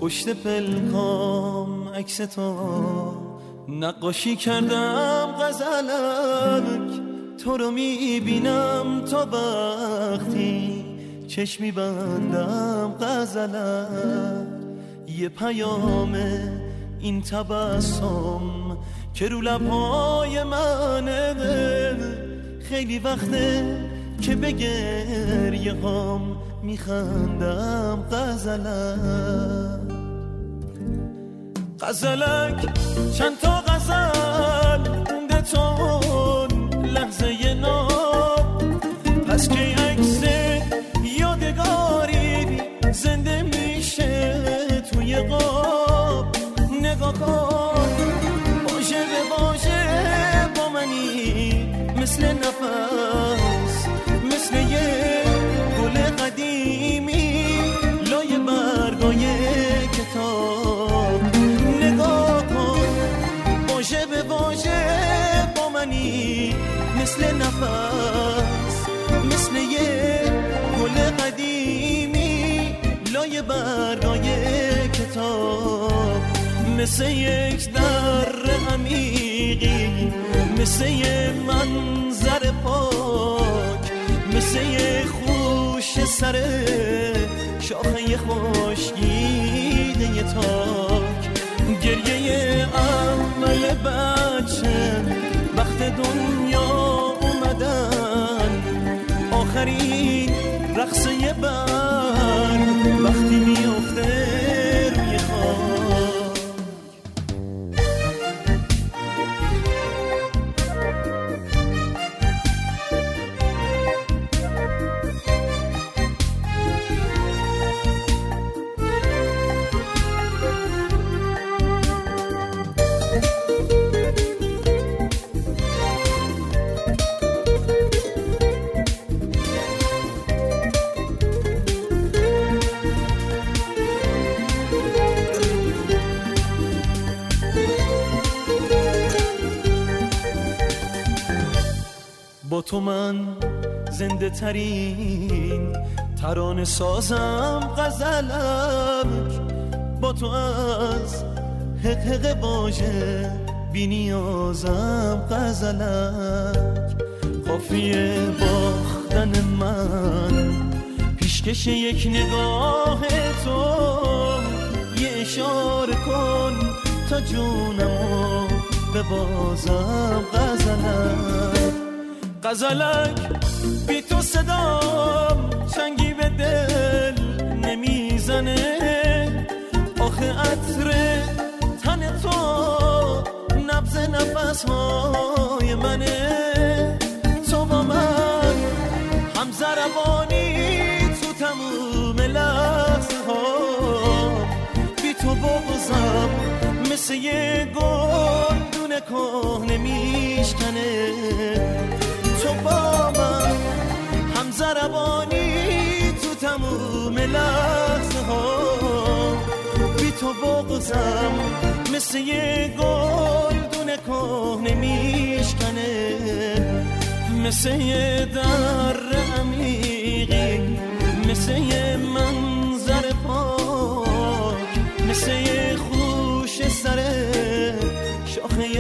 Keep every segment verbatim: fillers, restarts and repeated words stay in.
پشت پلکام عکس تو نقاشی کردم غزلک، تو رو میبینم تا وقتی چشمی بندم غزلک. یه پیامه این تبسم که رو لبهای منه، خیلی وقته که به گریه هم میخندم غزلک. غزلک چند تا غزل مونده تون لحظه ناب، پس که عکس یادگاری زنده میشه توی قاب. نگاه کن باشه به باشه با منی، مثل نفس مثل یه گل قدیمی لای برگای کتاب. نگاه کن باشه به باشه با منی، مثل نفس مثل یه گل قدیمی لای برگای کتاب. مثل یک در عمیقی، مثل یه منظر پاک، مثل یه خوش سر شاخه خشکیده یه تاک. گریه اول بچه وقت دنیا اومدن، آخرین رقص یه برگ وقتی میفته روی خاک. با تو من زنده ترین ترانه سازم غزلک، با تو از حق حق واژه بی نیازم غزلک. قافیه باختن من پیشکش یک نگاه تو، یه اشاره کن تا جونمو ببازم غزلک. غزلک بی تو صدام چنگی به دل نمیزنه، آخه عطر تن تو نبض نفسهای منه. تو با من هم ضربانی تو تموم لحظه ها، بی تو بغضم مثل یه گلدون کهنه میشکنه. تو با من هم ضربانی تو تموم لحظه ها، بی تو بغضم مثل یه گلدون کهنه میشکنه. مثل یه در عمیقی، مثل یه منظر پاک، مثل یه خوش سر شاخه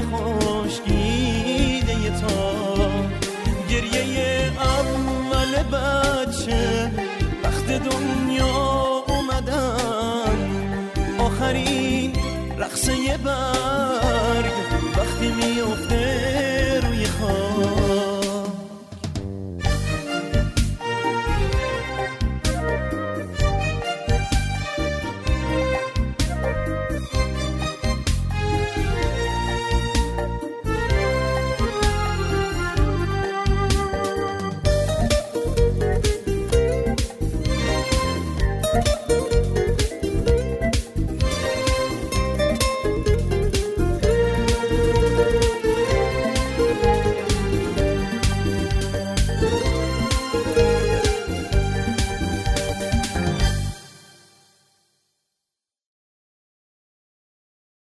خشکیده یه تاک. گریه اول بچه وقت دنیا اومدن، آخرین رقص یه برگ